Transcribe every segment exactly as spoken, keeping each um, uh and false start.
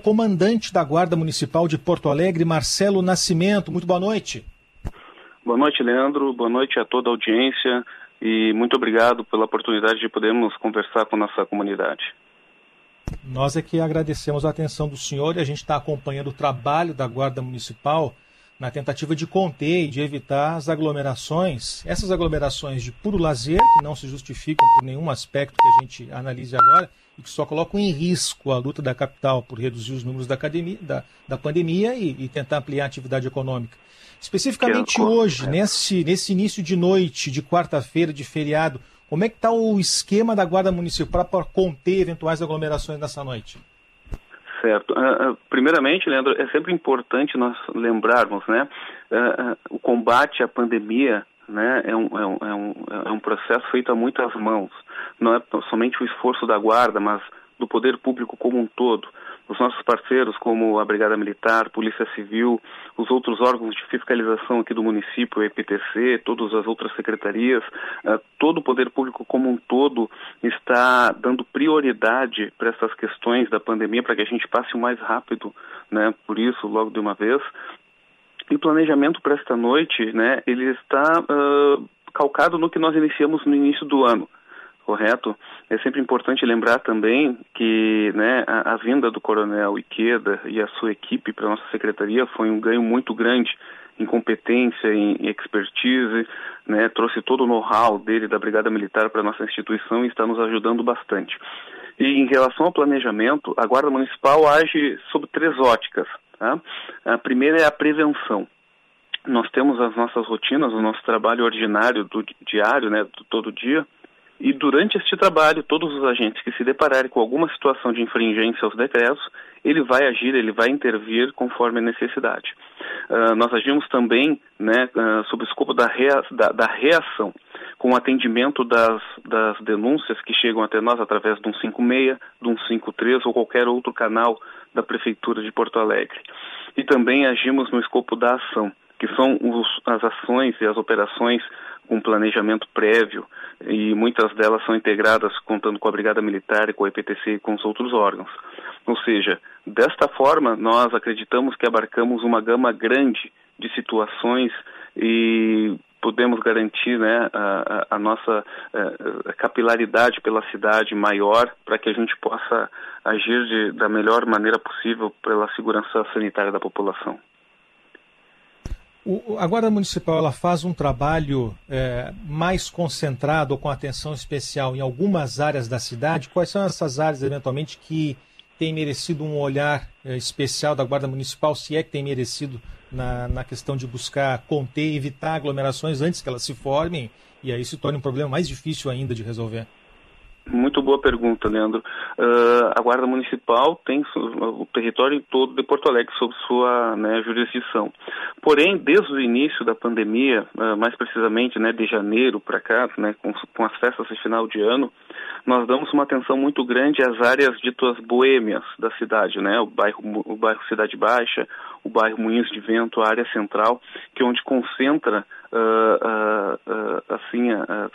comandante da Guarda Municipal de Porto Alegre, Marcelo Nascimento. Muito boa noite. Boa noite, Leandro. Boa noite a toda a audiência e muito obrigado pela oportunidade de podermos conversar com a nossa comunidade. Nós é que agradecemos a atenção do senhor e a gente está acompanhando o trabalho da Guarda Municipal na tentativa de conter e de evitar as aglomerações, essas aglomerações de puro lazer, que não se justificam por nenhum aspecto que a gente analise agora e que só colocam em risco a luta da capital por reduzir os números da, academia, da, da pandemia e, e tentar ampliar a atividade econômica. Especificamente hoje, nesse, nesse início de noite, de quarta-feira, de feriado, como é que está o esquema da Guarda Municipal para conter eventuais aglomerações nessa noite? Certo. Uh, uh, primeiramente, Leandro, é sempre importante nós lembrarmos, né, uh, uh, o combate à pandemia, né, é um, é, um, é, um, é um processo feito a muitas mãos. Não é somente o esforço da Guarda, mas do poder público como um todo. Os nossos parceiros, como a Brigada Militar, Polícia Civil, os outros órgãos de fiscalização aqui do município, o E P T C, todas as outras secretarias, uh, todo o poder público como um todo está dando prioridade para essas questões da pandemia, para que a gente passe o mais rápido, né, por isso, logo de uma vez. E o planejamento para esta noite, né, ele está uh, calcado no que nós iniciamos no início do ano. Correto? É sempre importante lembrar também que, né, a, a vinda do Coronel Ikeda e a sua equipe para a nossa secretaria foi um ganho muito grande em competência, em, em expertise, né, trouxe todo o know-how dele da Brigada Militar para a nossa instituição e está nos ajudando bastante. E em relação ao planejamento, a Guarda Municipal age sob três óticas. Tá? A primeira é a prevenção. Nós temos as nossas rotinas, o nosso trabalho ordinário do diário, né, do todo dia. E durante este trabalho, todos os agentes que se depararem com alguma situação de infringência aos decretos, ele vai agir, ele vai intervir conforme a necessidade. Uh, nós agimos também, né, uh, sob o escopo da, rea, da, da reação, com o atendimento das, das denúncias que chegam até nós através de um cinco seis, de um cinco três ou qualquer outro canal da Prefeitura de Porto Alegre. E também agimos no escopo da ação, que são os, as ações e as operações com planejamento prévio, e muitas delas são integradas contando com a Brigada Militar, com a E P T C e com os outros órgãos. Ou seja, desta forma, nós acreditamos que abarcamos uma gama grande de situações e podemos garantir, né, a, a, a nossa a, a capilaridade pela cidade maior para que a gente possa agir de, da melhor maneira possível pela segurança sanitária da população. O, a Guarda Municipal ela faz um trabalho é, mais concentrado ou com atenção especial em algumas áreas da cidade. Quais são essas áreas, eventualmente, que têm merecido um olhar é, especial da Guarda Municipal, se é que tem merecido na, na questão de buscar conter e evitar aglomerações antes que elas se formem e aí se torne um problema mais difícil ainda de resolver? Muito boa pergunta, Leandro. Uh, a Guarda Municipal tem o território todo de Porto Alegre sob sua, né, jurisdição. Porém, desde o início da pandemia, uh, mais precisamente, né, de janeiro para cá, né, com, com as festas de final de ano, nós damos uma atenção muito grande às áreas ditas boêmias da cidade, né, o bairro, o bairro Cidade Baixa, o bairro Moinhos de Vento, a área central, que é onde concentra uh, uh, uh, assim as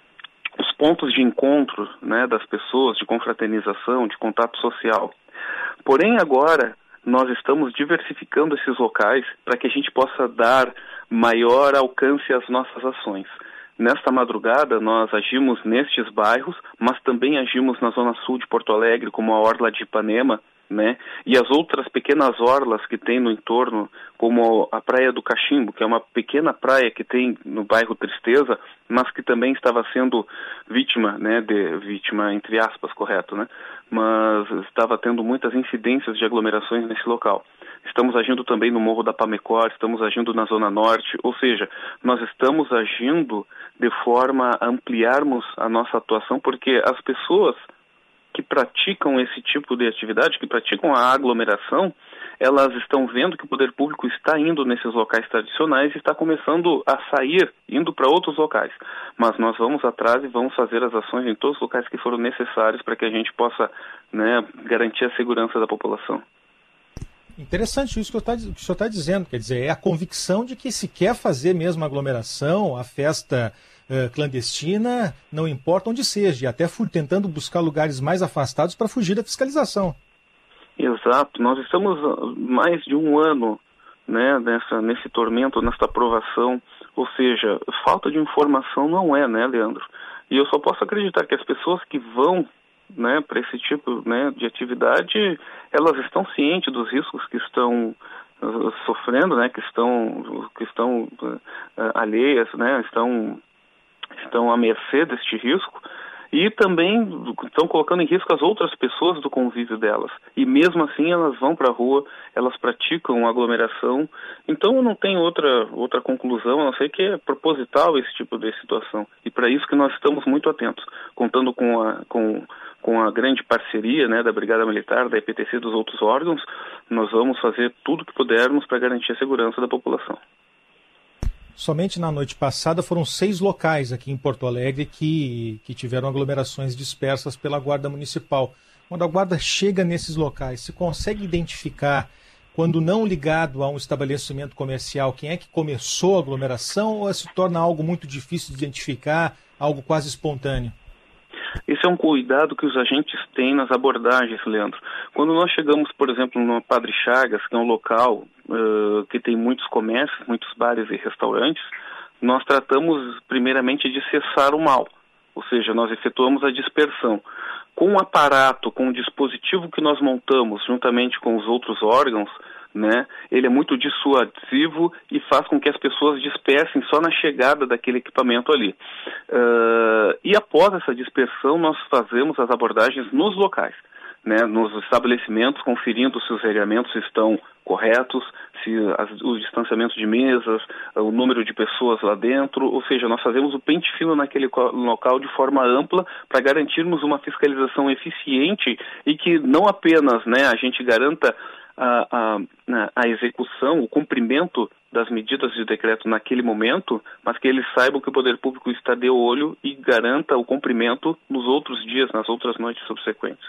os pontos de encontro, né, das pessoas, de confraternização, de contato social. Porém, agora, nós estamos diversificando esses locais para que a gente possa dar maior alcance às nossas ações. Nesta madrugada, nós agimos nestes bairros, mas também agimos na zona sul de Porto Alegre, como a Orla de Ipanema, né? E as outras pequenas orlas que tem no entorno, como a Praia do Cachimbo, que é uma pequena praia que tem no bairro Tristeza, mas que também estava sendo vítima, né, de vítima entre aspas, correto, né? Mas estava tendo muitas incidências de aglomerações nesse local. Estamos agindo também no Morro da Pamecor, estamos agindo na Zona Norte, ou seja, nós estamos agindo de forma a ampliarmos a nossa atuação, porque as pessoas que praticam esse tipo de atividade, que praticam a aglomeração, elas estão vendo que o poder público está indo nesses locais tradicionais e está começando a sair, indo para outros locais. Mas nós vamos atrás e vamos fazer as ações em todos os locais que foram necessários para que a gente possa, né, garantir a segurança da população. Interessante isso que o senhor está dizendo, quer dizer, é a convicção de que se quer fazer mesmo a aglomeração, a festa uh, clandestina, não importa onde seja, e até tentando buscar lugares mais afastados para fugir da fiscalização. Exato, nós estamos mais de um ano, né, nessa, nesse tormento, nessa aprovação, ou seja, falta de informação não é, né, Leandro? E eu só posso acreditar que as pessoas que vão, né, para esse tipo, né, de atividade, elas estão cientes dos riscos que estão uh, sofrendo, né, que estão, que estão uh, alheias, né, estão, estão à mercê deste risco. E também estão colocando em risco as outras pessoas do convívio delas. E mesmo assim elas vão para a rua, elas praticam aglomeração. Então eu não tenho outra, outra conclusão, a não ser que é proposital esse tipo de situação. E para isso que nós estamos muito atentos, contando com a, com, com a grande parceria, né, da Brigada Militar, da E P T C e dos outros órgãos, nós vamos fazer tudo o que pudermos para garantir a segurança da população. Somente na noite passada foram seis locais aqui em Porto Alegre que, que tiveram aglomerações dispersas pela Guarda Municipal. Quando a Guarda chega nesses locais, se consegue identificar, quando não ligado a um estabelecimento comercial, quem é que começou a aglomeração, ou se torna algo muito difícil de identificar, algo quase espontâneo? Esse é um cuidado que os agentes têm nas abordagens, Leandro. Quando nós chegamos, por exemplo, no Padre Chagas, que é um local uh, que tem muitos comércios, muitos bares e restaurantes, nós tratamos primeiramente de cessar o mal, ou seja, nós efetuamos a dispersão. Com o aparato, com o dispositivo que nós montamos juntamente com os outros órgãos, né, ele é muito dissuasivo e faz com que as pessoas dispersem só na chegada daquele equipamento ali. Uh, e após essa dispersão, nós fazemos as abordagens nos locais, né, nos estabelecimentos, conferindo se os regramentos estão corretos, se as, os distanciamentos de mesas, o número de pessoas lá dentro, ou seja, nós fazemos o pente fino naquele local de forma ampla para garantirmos uma fiscalização eficiente e que não apenas, né, a gente garanta A, a, a execução, o cumprimento das medidas de decreto naquele momento, mas que eles saibam que o poder público está de olho e garanta o cumprimento nos outros dias, nas outras noites subsequentes.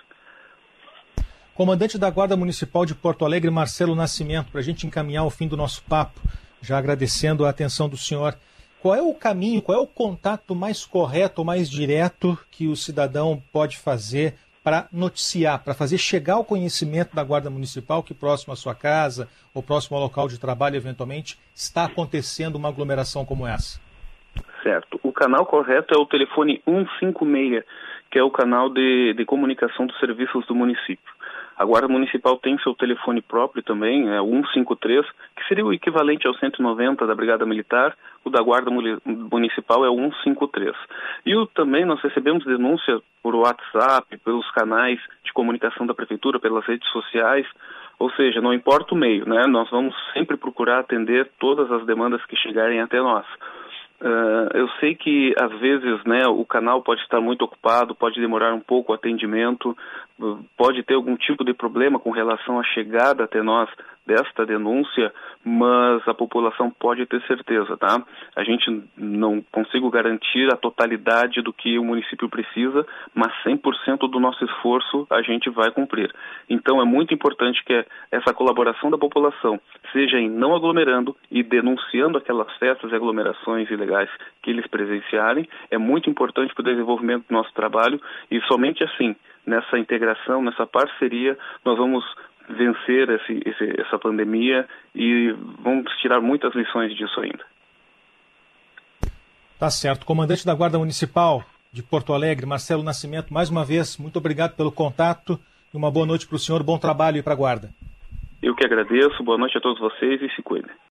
Comandante da Guarda Municipal de Porto Alegre, Marcelo Nascimento, para a gente encaminhar o fim do nosso papo, já agradecendo a atenção do senhor, qual é o caminho, qual é o contato mais correto, mais direto que o cidadão pode fazer para noticiar, para fazer chegar ao conhecimento da Guarda Municipal que próximo à sua casa ou próximo ao local de trabalho, eventualmente, está acontecendo uma aglomeração como essa? Certo. O canal correto é o telefone cento e cinquenta e seis, que é o canal de, de comunicação dos serviços do município. A Guarda Municipal tem seu telefone próprio também, é o cento e cinquenta e três, que seria o equivalente ao cento e noventa da Brigada Militar. O da Guarda Municipal é o cento e cinquenta e três. E o, também nós recebemos denúncia por WhatsApp, pelos canais de comunicação da Prefeitura, pelas redes sociais, ou seja, não importa o meio, né? Nós vamos sempre procurar atender todas as demandas que chegarem até nós. Uh, eu sei que às vezes, né, o canal pode estar muito ocupado, pode demorar um pouco o atendimento, uh, pode ter algum tipo de problema com relação à chegada até nós desta denúncia, mas a população pode ter certeza, tá? A gente não consigo garantir a totalidade do que o município precisa, mas cem por cento do nosso esforço a gente vai cumprir. Então é muito importante que essa colaboração da população seja em não aglomerando e denunciando aquelas festas e aglomerações ilegais que eles presenciarem. É muito importante para o desenvolvimento do nosso trabalho e somente assim, nessa integração, nessa parceria, nós vamos vencer esse, esse, essa pandemia e vamos tirar muitas lições disso ainda. Tá certo. Comandante da Guarda Municipal de Porto Alegre, Marcelo Nascimento, mais uma vez, muito obrigado pelo contato e uma boa noite para o senhor, bom trabalho e para a Guarda. Eu que agradeço, boa noite a todos vocês e se cuidem.